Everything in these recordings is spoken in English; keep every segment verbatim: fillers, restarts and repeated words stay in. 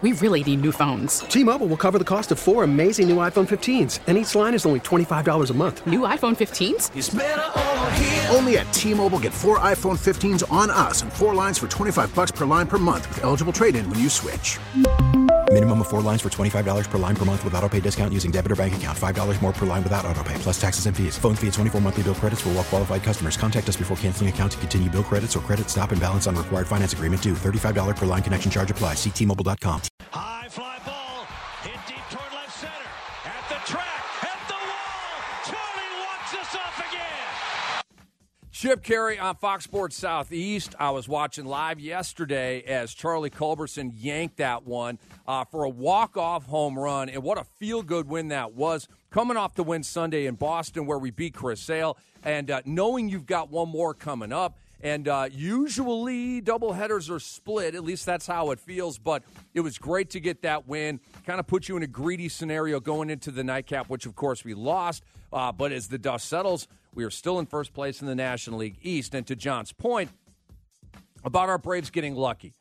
we really need new phones. T-Mobile will cover the cost of four amazing new iPhone fifteens, and each line is only twenty-five dollars a month. New iPhone fifteens? It's better over here. Only at T-Mobile, get four iPhone fifteens on us and four lines for twenty-five dollars per line per month with eligible trade-in when you switch. Minimum of four lines for twenty-five dollars per line per month with autopay discount using debit or bank account. five dollars more per line without autopay, plus taxes and fees. Phone fee at twenty-four monthly bill credits for well-qualified customers. Contact us before canceling account to continue bill credits or credit stop and balance on required finance agreement due. thirty-five dollars per line connection charge applies. See T Mobile dot com. High fly ball, hit deep toward left center. At the track, at the wall. Charlie walks us off again. Chip Carey on Fox Sports Southeast. I was watching live yesterday as Charlie Culberson yanked that one uh, for a walk-off home run, and what a feel-good win that was. Coming off the win Sunday in Boston where we beat Chris Sale, and uh, knowing you've got one more coming up. And uh, usually doubleheaders are split. At least that's how it feels. But it was great to get that win. Kind of put you in a greedy scenario going into the nightcap, which, of course, we lost. Uh, but as the dust settles, we are still in first place in the National League East. And to John's point about our Braves getting lucky,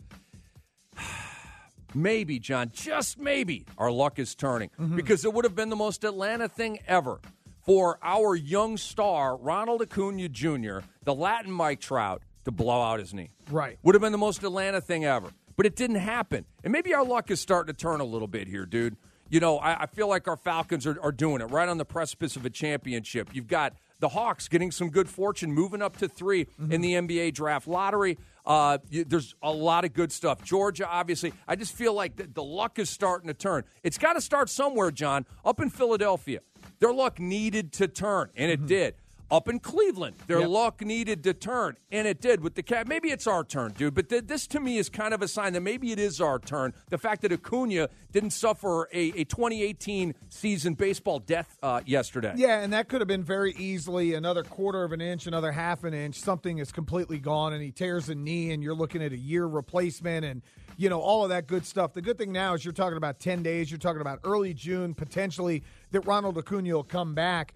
maybe, John, just maybe, our luck is turning. Mm-hmm. Because it would have been the most Atlanta thing ever for our young star, Ronald Acuna Junior, the Latin Mike Trout, to blow out his knee. Right. Would have been the most Atlanta thing ever. But it didn't happen. And maybe our luck is starting to turn a little bit here, dude. You know, I, I feel like our Falcons are, are doing it right on the precipice of a championship. You've got the Hawks getting some good fortune, moving up to three mm-hmm. in the N B A draft lottery. Uh, you, there's a lot of good stuff. Georgia, obviously. I just feel like the, the luck is starting to turn. It's got to start somewhere, John. Up in Philadelphia, their luck needed to turn, and it mm-hmm. did. Up in Cleveland, their yep. luck needed to turn, and it did with the Cavs. Maybe it's our turn, dude, but th- this to me is kind of a sign that maybe it is our turn. The fact that Acuna didn't suffer a, a twenty eighteen season baseball death uh, yesterday. Yeah, and that could have been very easily another quarter of an inch, another half an inch. Something is completely gone, and he tears a knee, and you're looking at a year replacement and, you know, all of that good stuff. The good thing now is you're talking about ten days. You're talking about early June, potentially, that Ronald Acuna will come back.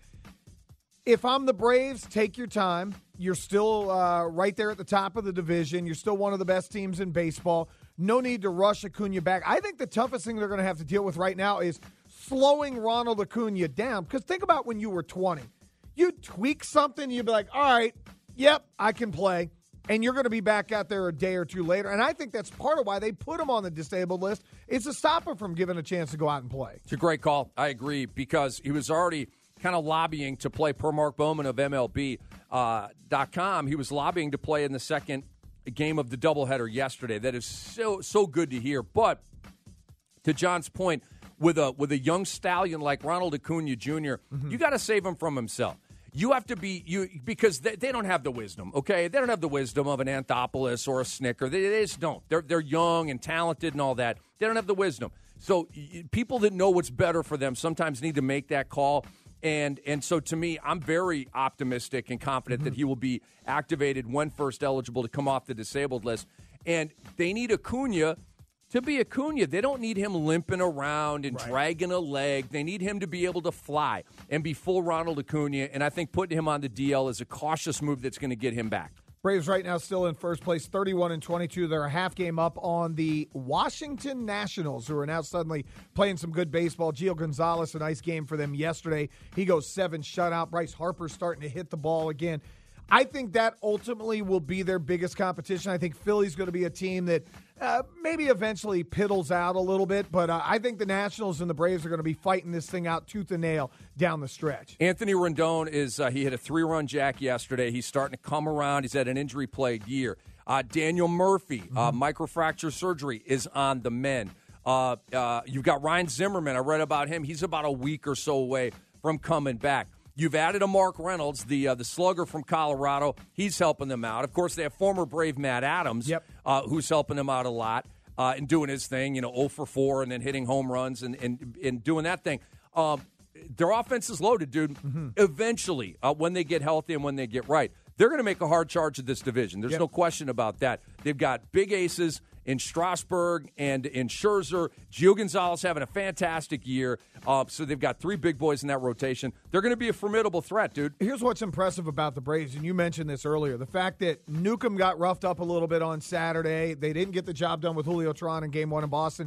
If I'm the Braves, take your time. You're still uh, right there at the top of the division. You're still one of the best teams in baseball. No need to rush Acuna back. I think the toughest thing they're going to have to deal with right now is slowing Ronald Acuna down. Because think about when you were twenty. You'd tweak something, you'd be like, all right, yep, I can play. And you're going to be back out there a day or two later. And I think that's part of why they put him on the disabled list. It's to stop him from giving a chance to go out and play. It's a great call. I agree, because he was already – kind of lobbying to play, per Mark Bowman of M L B dot com. Uh, he was lobbying to play in the second game of the doubleheader yesterday. That is so so good to hear. But to John's point, with a with a young stallion like Ronald Acuna Junior, mm-hmm. you got to save him from himself. You have to be you because they, they don't have the wisdom. Okay, they don't have the wisdom of an Anthopoulos or a Snicker. They, they just don't. They're they're young and talented and all that. They don't have the wisdom. So people that know what's better for them sometimes need to make that call. And and so, to me, I'm very optimistic and confident mm-hmm. that he will be activated when first eligible to come off the disabled list. And they need Acuna to be Acuna. They don't need him limping around and right. dragging a leg. They need him to be able to fly and be full Ronald Acuna. And I think putting him on the D L is a cautious move that's going to get him back. Braves right now still in first place, thirty-one and twenty-two. They're a half game up on the Washington Nationals, who are now suddenly playing some good baseball. Gio Gonzalez, a nice game for them yesterday. He goes seven shutout. Bryce Harper's starting to hit the ball again. I think that ultimately will be their biggest competition. I think Philly's going to be a team that uh, maybe eventually piddles out a little bit, but uh, I think the Nationals and the Braves are going to be fighting this thing out tooth and nail down the stretch. Anthony Rendon is uh, he hit a three-run jack yesterday. He's starting to come around. He's had an injury-plagued year. Uh, Daniel Murphy, mm-hmm. uh, microfracture surgery, is on the mend. Uh, uh, you've got Ryan Zimmerman. I read about him. He's about a week or so away from coming back. You've added a Mark Reynolds, the uh, the slugger from Colorado. He's helping them out. Of course, they have former Brave Matt Adams, yep. uh, who's helping them out a lot uh, and doing his thing, you know, oh for four and then hitting home runs and, and, and doing that thing. Um, their offense is loaded, dude. Mm-hmm. Eventually, uh, when they get healthy and when they get right, they're going to make a hard charge at this division. There's yep. no question about that. They've got big aces in Strasburg and in Scherzer. Gio Gonzalez having a fantastic year. Uh, so they've got three big boys in that rotation. They're going to be a formidable threat, dude. Here's what's impressive about the Braves, and you mentioned this earlier. The fact that Newcomb got roughed up a little bit on Saturday. They didn't get the job done with Julio Teheran in game one in Boston.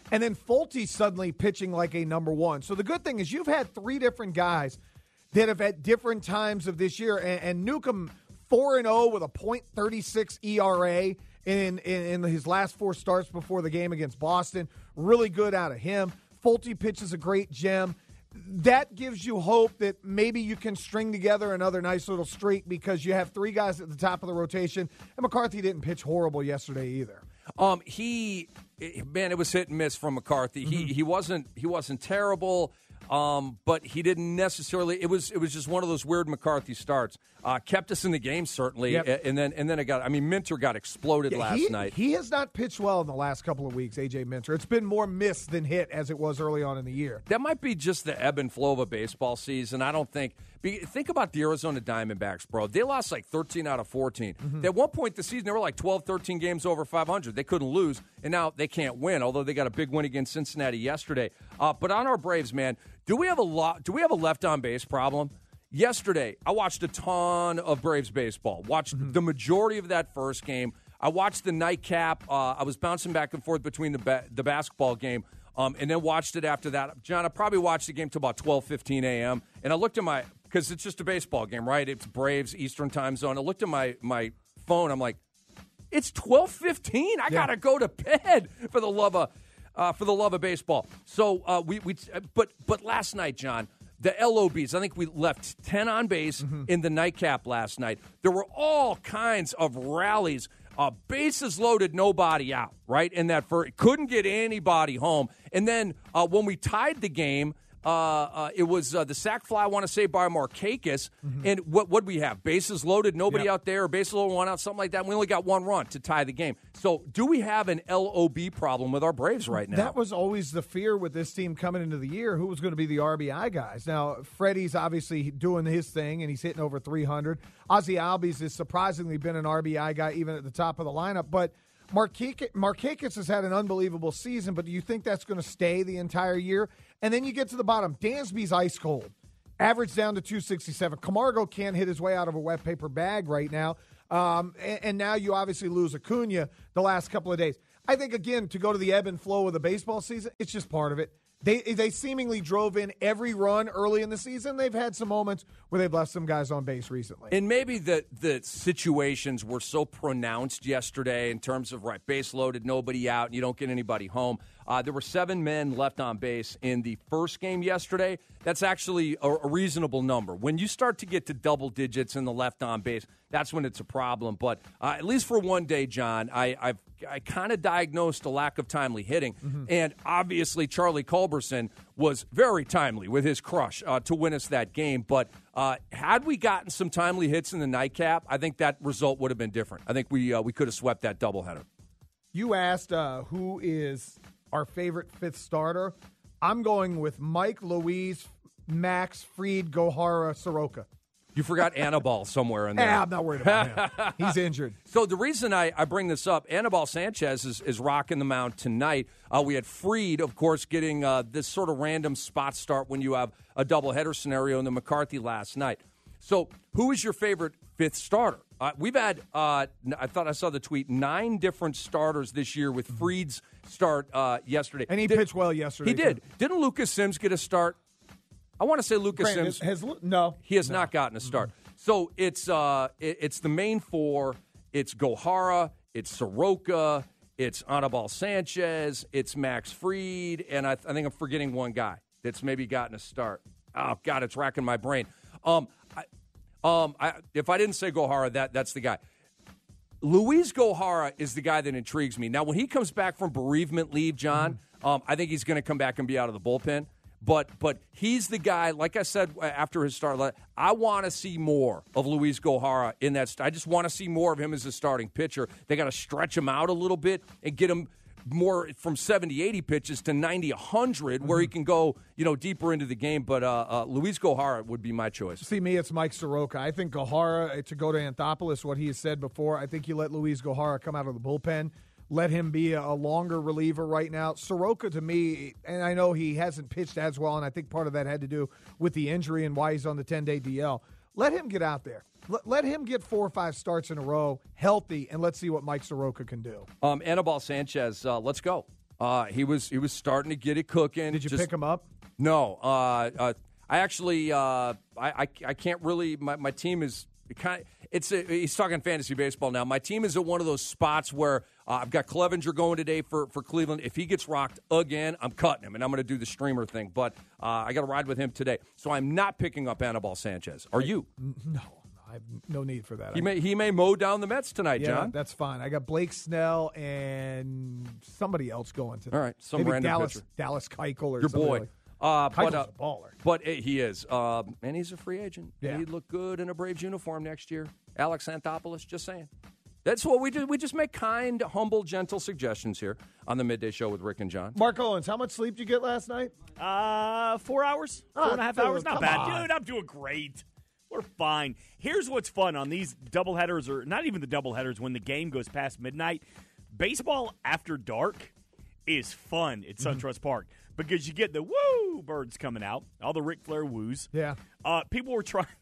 And then Fulte suddenly pitching like a number one. So the good thing is you've had three different guys that have at different times of this year. And, and Newcomb, four and oh with a point three six E R A in, in, in his last four starts before the game against Boston. Really good out of him. Fulte pitches a great gem. That gives you hope that maybe you can string together another nice little streak because you have three guys at the top of the rotation. And McCarthy didn't pitch horrible yesterday either. Um, he, man, it was hit and miss from McCarthy. Mm-hmm. He he wasn't he wasn't terrible, um, but he didn't necessarily. It was it was just one of those weird McCarthy starts. Uh, kept us in the game certainly, yep. and then and then it got. I mean, Minter got exploded yeah, last he, night. He has not pitched well in the last couple of weeks. A J Minter. It's been more miss than hit as it was early on in the year. That might be just the ebb and flow of a baseball season. I don't think. Think about the Arizona Diamondbacks, bro. They lost like thirteen out of fourteen. Mm-hmm. At one point this season, they were like twelve, thirteen games over five hundred. They couldn't lose, and now they can't win, although they got a big win against Cincinnati yesterday. Uh, but on our Braves, man, do we have a lot? Do we have a left-on-base problem? Yesterday, I watched a ton of Braves baseball. Watched mm-hmm. the majority of that first game. I watched the nightcap. Uh, I was bouncing back and forth between the ba- the basketball game um, and then watched it after that. John, I probably watched the game till about twelve fifteen a.m., and I looked at my – because it's just a baseball game, right? It's Braves, Eastern time zone. I looked at my, my phone. I'm like, it's twelve fifteen. I yeah. got to go to bed for the love of uh, for the love of baseball. So uh, we we but but last night, John, the L O Bs, I think we left ten on base mm-hmm. in the nightcap last night. There were all kinds of rallies. Uh, bases loaded, nobody out, right? In that first, couldn't get anybody home. And then uh, when we tied the game, Uh, uh, it was uh, the sac fly, I want to say, by Markakis. Mm-hmm. And what would we have? Bases loaded, nobody yep. out there, or bases loaded, one out, something like that. We only got one run to tie the game. So do we have an L O B problem with our Braves right now? That was always the fear with this team coming into the year. Who was going to be the R B I guys? Now, Freddie's obviously doing his thing, and he's hitting over three hundred. Ozzie Albies has surprisingly been an R B I guy even at the top of the lineup. But Markakis has had an unbelievable season, but do you think that's going to stay the entire year? And then you get to the bottom. Dansby's ice cold. Average down to two sixty-seven. Camargo can't hit his way out of a wet paper bag right now. Um, and, and now you obviously lose Acuna the last couple of days. I think, again, to go to the ebb and flow of the baseball season, it's just part of it. They they seemingly drove in every run early in the season. They've had some moments where they've left some guys on base recently. And maybe the, the situations were so pronounced yesterday in terms of, right, base loaded, nobody out, and you don't get anybody home. Uh, there were seven men left on base in the first game yesterday. That's actually a, a reasonable number. When you start to get to double digits in the left on base, that's when it's a problem. But uh, at least for one day, John, I, I've I kind of diagnosed a lack of timely hitting. Mm-hmm. And obviously, Charlie Culberson was very timely with his crush uh, to win us that game. But uh, had we gotten some timely hits in the nightcap, I think that result would have been different. I think we uh, we could have swept that doubleheader. You asked uh, who is our favorite fifth starter. I'm going with Mike, Luis, Max, Fried, Gohara, Soroka. You forgot Anibal somewhere in there. Yeah, I'm not worried about him. He's injured. So the reason I, I bring this up, Anibal Sanchez is, is rocking the mound tonight. Uh, we had Fried, of course, getting uh, this sort of random spot start when you have a doubleheader scenario in the McCarthy last night. So who is your favorite fifth starter? Uh, we've had, uh, I thought I saw the tweet, nine different starters this year with Fried's start uh, yesterday. And he did, pitched well yesterday. He did. Too. Didn't Lucas Sims get a start? I want to say Lucas Grant, Sims has, has no. He has no. not gotten a start. Mm-hmm. So it's uh, it, it's the main four. It's Gohara, it's Soroka, it's Anibal Sanchez, it's Max Fried, and I, I think I'm forgetting one guy that's maybe gotten a start. Oh God, it's racking my brain. Um, I, um, I, if I didn't say Gohara, that that's the guy. Luis Gohara is the guy that intrigues me. Now, when he comes back from bereavement leave, John, mm-hmm. um, I think he's going to come back and be out of the bullpen. But but he's the guy, like I said after his start, I want to see more of Luis Gohara in that. I just want to see more of him as a starting pitcher. They got to stretch him out a little bit and get him more from seventy, eighty pitches to ninety, one hundred, mm-hmm. where he can go, you know, deeper into the game. But uh, uh, Luis Gohara would be my choice. See, me, it's Mike Soroka. I think Gohara, to go to Anthopoulos, what he has said before, I think you let Luis Gohara come out of the bullpen. Let him be a longer reliever right now. Soroka, to me, and I know he hasn't pitched as well, and I think part of that had to do with the injury and why he's on the ten-day D L. Let him get out there. Let, let him get four or five starts in a row, healthy, and let's see what Mike Soroka can do. Um, Anibal Sanchez, uh, let's go. Uh, he was he was starting to get it cooking. Did you Just, pick him up? No. Uh, uh, I actually, uh, I, I I can't really. My, my team is kind. Of, it's a, he's talking fantasy baseball now. My team is at one of those spots where uh, I've got Clevenger going today for, for Cleveland. If he gets rocked again, I'm cutting him, and I'm going to do the streamer thing. But uh, I got to ride with him today, so I'm not picking up Anibal Sanchez. Are you? No. I have no need for that. He may he may mow down the Mets tonight, yeah, John. That's fine. I got Blake Snell and somebody else going tonight. All right, some Maybe random Dallas, pitcher. Dallas Keuchel or Your somebody boy. Like. Uh, Keuchel's but, uh, a baller. But uh, he is. Uh, and he's a free agent. Yeah. He'd look good in a Braves uniform next year. Alex Anthopoulos, just saying. That's what we do. We just make kind, humble, gentle suggestions here on the Midday Show with Rick and John. Mark Owens, how much sleep did you get last night? Uh, four hours, four Oh, and a half dude, hours. Not come bad, on. dude. I'm doing great. We're fine. Here's what's fun on these doubleheaders, or not even the doubleheaders, when the game goes past midnight. Baseball after dark is fun at SunTrust Park because you get the woo birds coming out, all the Ric Flair woos. Yeah. Uh, people were trying.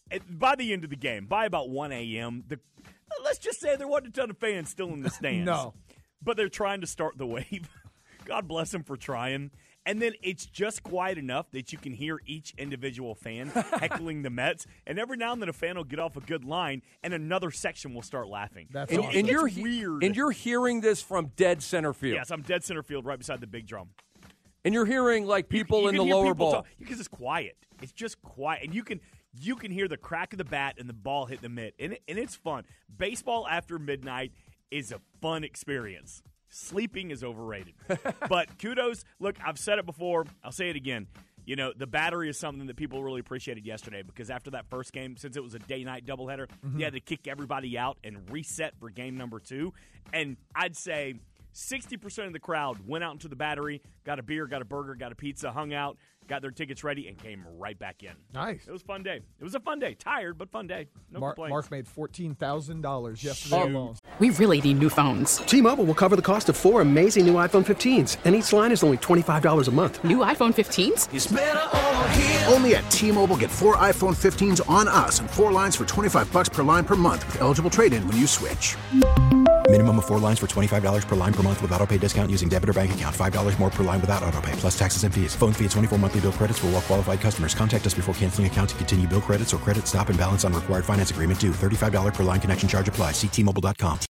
By the end of the game, by about one a.m., the let's just say there wasn't a ton of fans still in the stands. No. But they're trying to start the wave. God bless them for trying. And then it's just quiet enough that you can hear each individual fan heckling the Mets. And every now and then a fan will get off a good line, and another section will start laughing. That's So awesome. it and you're gets weird. And you're hearing this from dead center field. Yes, I'm dead center field right beside the big drum. And you're hearing like people You- you in can the hear lower people ball. talk- because it's quiet. It's just quiet, and you can you can hear the crack of the bat and the ball hit the mitt, and it, and it's fun. Baseball after midnight is a fun experience. Sleeping is overrated, but kudos. Look, I've said it before. I'll say it again. You know, the battery is something that people really appreciated yesterday because after that first game, since it was a day-night doubleheader, Mm-hmm. you had to kick everybody out and reset for game number two. And I'd say sixty percent of the crowd went out into the battery, got a beer, got a burger, got a pizza, hung out, got their tickets ready, and came right back in. Nice. It was a fun day. It was a fun day. Tired, but fun day. No Mark, complaints. Mark made fourteen thousand dollars yesterday alone. We really need new phones. T-Mobile will cover the cost of four amazing new iPhone fifteens, and each line is only twenty-five dollars a month. New iPhone fifteens? Only at T-Mobile, get four iPhone fifteens on us and four lines for twenty-five bucks per line per month with eligible trade-in when you switch. Minimum of four lines for twenty-five dollars per line per month with autopay discount using debit or bank account. five dollars more per line without autopay, plus taxes and fees. Phone fee at twenty-four monthly bill credits for well-qualified customers. Contact us before canceling account to continue bill credits or credit stop and balance on required finance agreement due. thirty-five dollars per line connection charge applies. See T Mobile dot com.